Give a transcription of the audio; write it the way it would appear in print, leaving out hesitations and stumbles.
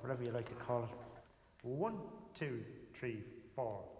whatever you like to call it. 1, 2, 3, 4.